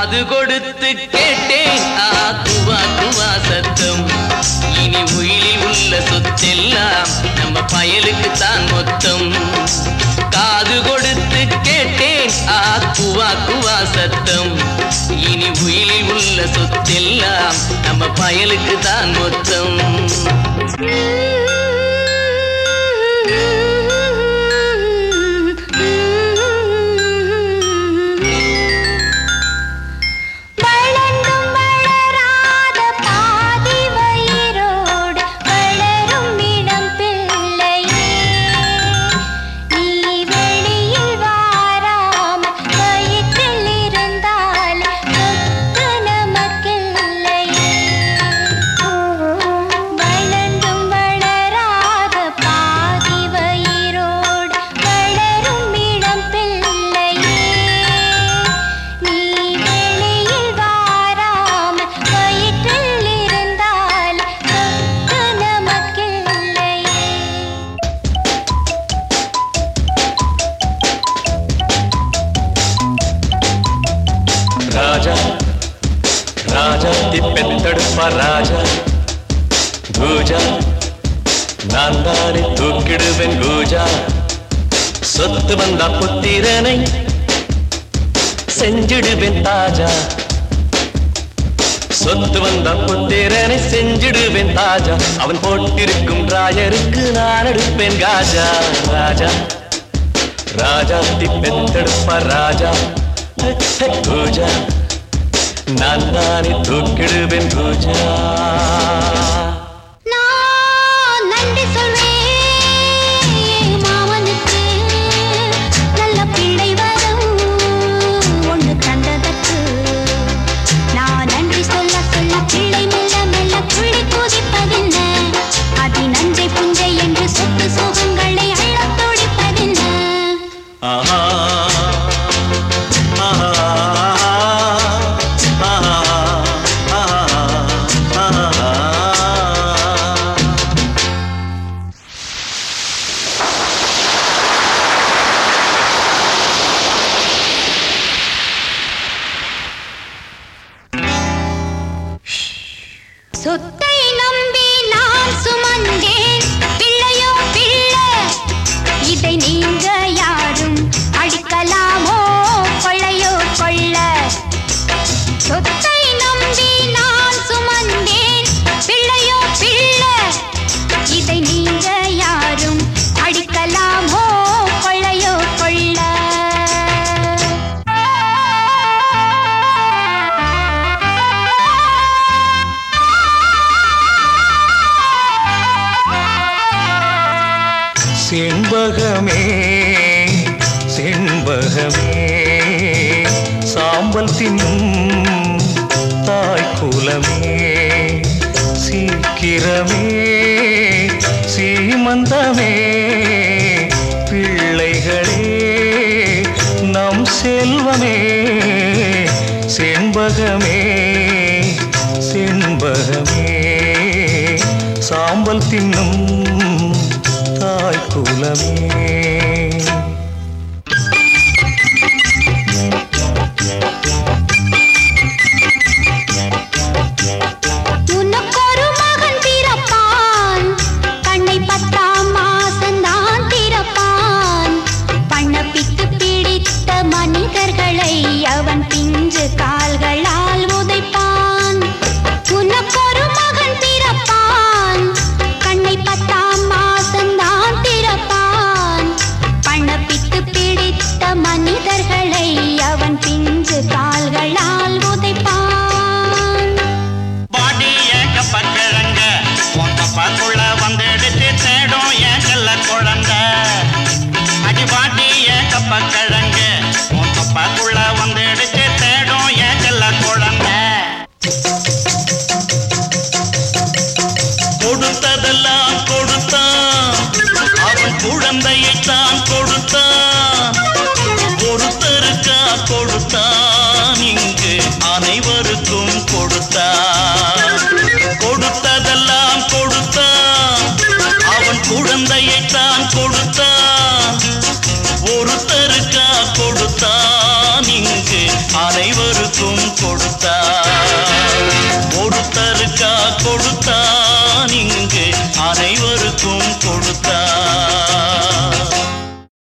காது கொடுத்து கேட்டேன் குவா குவா சத்தம். இனி உயிரில் உள்ள சொத்தெல்லாம் நம்ம பயலுக்கு தான் மொத்தம். காது கொடுத்து கேட்டேன் குவா குவா சத்தம். இனி உயிரில் உள்ள சொத்தெல்லாம் நம்ம பயலுக்கு தான் மொத்தம். ராஜாத்தி பெத்தெடுப்பா ராஜா பூஜா நான் தானே தூக்கிடுவேன் பூஜா. சொத்து வந்தா புத்திரனை செஞ்சிடுவேன் தாஜா. சொத்து வந்தா புத்திரனை செஞ்சிடுவேன் தாஜா. அவன் போட்டிருக்கும் ராயருக்கு நான் எடுப்பேன் காஜா. ராஜா ராஜாத்தி பெத்தெடுப்பா ராஜா பூஜா நான் தானே தூக்கிடுவேன் பூஜா. சொத்தை நம்பி நான் சுமந்தேன் பிள்ளையோ பிள்ளை. இதை நீங்க யாரும் அடிக்கலாமோ கொள்ளையோ கொள்ள. சொத்தை நம்பி நான் சுமந்தேன் பிள்ளையோ பிள்ளை. இதை நீங்க யாரும் அடிக்கலாமோ கொள்ளையோ கொள்ள. செண்பகமே செண்பகமே சாம்பல் தின்னும் தாய்க்குலமே சீக்கிரமே சீமந்தமே பிள்ளைகளே நம் செல்வமே. செண்பகமே செண்பகமே சாம்பல் தின்னும் தாய்க்குலமே. உனக்கொரு மகன் பிறப்பான் கண்ணை 10ஆம் மாசந்தான் திறப்பான். பண்ணப்பித்து பிடித்த மனிதர்களை அவன் பிஞ்சு கால்களால் உதைப்பான். உனக்கொரு மகன் பிறப்பான் கண்ணை 10ஆம் மாசந்தான் திறப்பான். பண்ணப்பித்து பிடித்த மனிதர்களை அவன் பிஞ்சு கால்களால் உதைப்பான். பாடி ஏக்க பக்கிழங்க பக்குள்ள வந்துடுச்சு தேடும் ஏன் செல்ல குழந்த. அடி பாடி ஏக்க பக்கிழங்க பக்குள்ள வந்துடுச்சு தேடும் ஏன் செல்ல குழந்த. கொடுத்ததெல்லாம் கொடுத்தான் அவன் குழந்தையைத்தான் கொடுத்தான். ஒருத்தருக்கா கொடுத்தான் இங்கு அனைவருக்கும் கொடுத்தான். கொடுத்ததெல்லாம் கொடுத்தான் அவன் குழந்தையைத்தான் கொடுத்தான். ஒருத்தருக்கா கொடுத்தான் இங்கு அனைவருக்கும் அனைவருக்கும் கொடுத்தான். ஒருத்தருக்கா கொடுத்தான், இங்கு அனைவருக்கும் கொடுத்தான்.